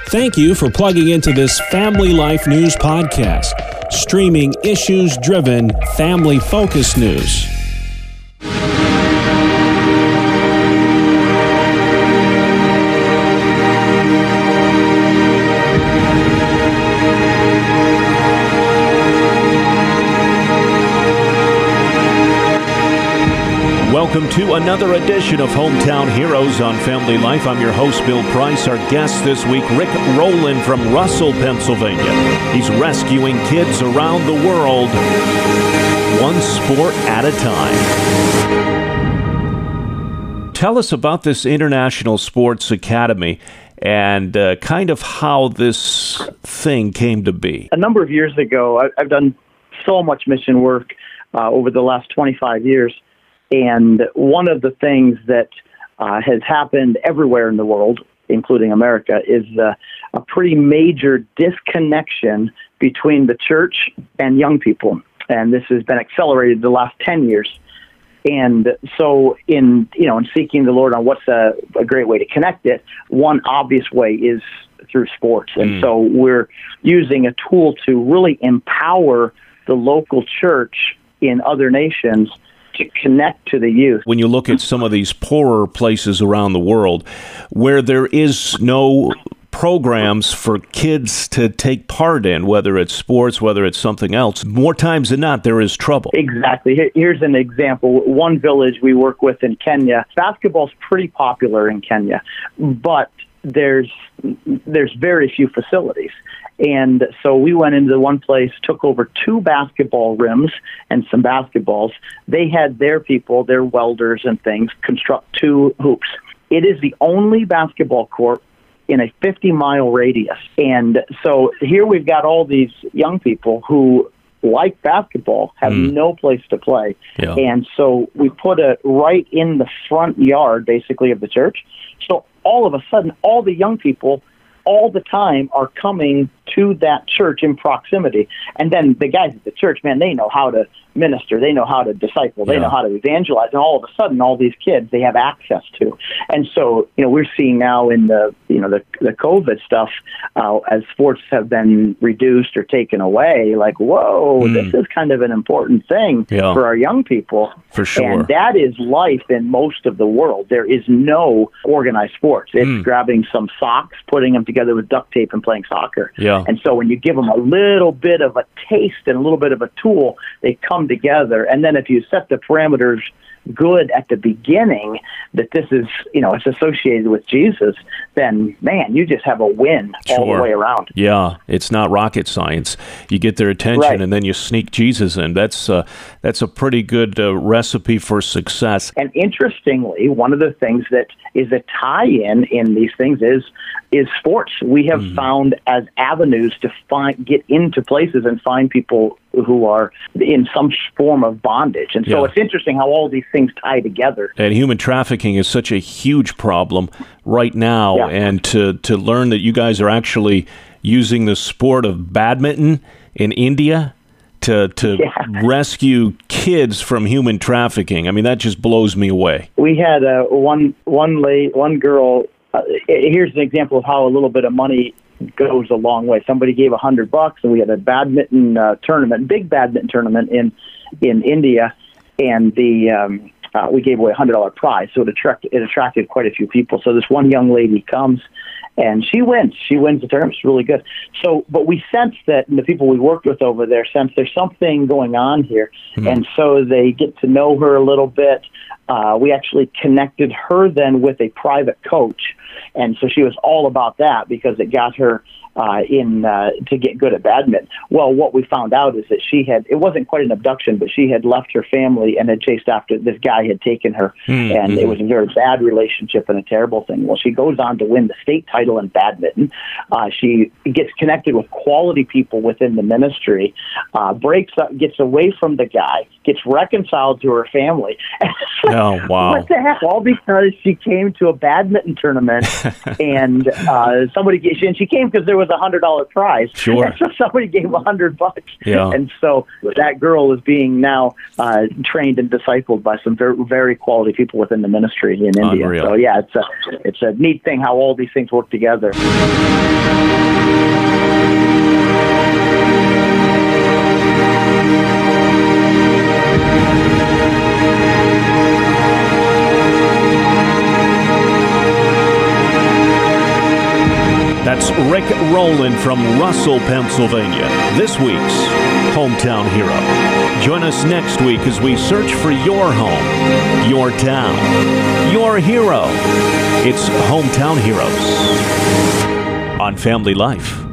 Thank you for plugging into this Family Life News podcast, streaming issues-driven, family-focused news. Welcome to another edition of Hometown Heroes on Family Life. I'm your host, Bill Price. Our guest this week, Rick Rowland from Russell, Pennsylvania. He's rescuing kids around the world, one sport at a time. Tell us about this International Sports Academy and kind of how this thing came to be. A number of years ago, I've done so much mission work over the last 25 years. And one of the things that has happened everywhere in the world, including America, is a pretty major disconnection between the church and young people. And this has been accelerated the last 10 years. And so in seeking the Lord on what's a great way to connect it, one obvious way is through sports. And so we're using a tool to really empower the local church in other nations to connect to the youth. When you look at some of these poorer places around the world where there is no programs for kids to take part in, whether it's sports, whether it's something else, more times than not, there is trouble. Exactly. Here's an example. One village we work with in Kenya, basketball's pretty popular in Kenya, but there's very few facilities. And so we went into one place, took over 2 basketball rims and some basketballs. They had their people, their welders and things, construct 2 hoops. It is the only basketball court in a 50-mile radius. And so here we've got all these young people who like basketball, have no place to play. Yeah. And so we put it right in the front yard, basically, of the church. So all of a sudden, all the young people all the time are coming to that church in proximity. And then the guys at the church, man, they know how to minister. They know how to disciple. They know how to evangelize. And all of a sudden, all these kids, they have access to. And so, we're seeing now in the COVID stuff, as sports have been reduced or taken away, like, whoa, this is kind of an important thing for our young people. For sure. And that is life in most of the world. There is no organized sports. It's grabbing some socks, putting them together with duct tape and playing soccer. Yeah. And so when you give them a little bit of a taste and a little bit of a tool, they come together. And then if you set the parameters good at the beginning, that this is, it's associated with Jesus, then, man, you just have a win all the way around. Yeah, it's not rocket science. You get their attention and then you sneak Jesus in. That's a pretty good recipe for success. And interestingly, one of the things that is a tie-in in these things is sports. We have found as avenues to get into places and find people who are in some form of bondage. And so it's interesting how all these things tie together. And human trafficking is such a huge problem right now. And to learn that you guys are actually using the sport of badminton in India to rescue kids from human trafficking, I mean, that just blows me away. We had one girl. Here's an example of how a little bit of money goes a long way. Somebody gave $100, and we had a badminton tournament, big badminton tournament in India, and we gave away a $100 prize. So it attracted quite a few people. So this one young lady comes, and she wins. She wins the tournament. It's really good. So, but we sense that, and the people we worked with over there sense there's something going on here, and so they get to know her a little bit. We actually connected her then with a private coach, and so she was all about that because it got her to get good at badminton. Well, what we found out is that it wasn't quite an abduction, but she had left her family and had chased after this guy had taken her, and it was a very bad relationship and a terrible thing. Well, she goes on to win the state title in badminton. She gets connected with quality people within the ministry, breaks up, gets away from the guy, gets reconciled to her family. And Oh, wow. What the heck? All because she came to a badminton tournament and she came because there was $100 prize. Sure. And so somebody gave $100. Yeah. And so that girl is being now trained and discipled by some very, very quality people within the ministry in India. Unreal. So yeah, it's a neat thing how all these things work together. That's Rick Rowland from Russell, Pennsylvania, this week's Hometown Hero. Join us next week as we search for your home, your town, your hero. It's Hometown Heroes on Family Life.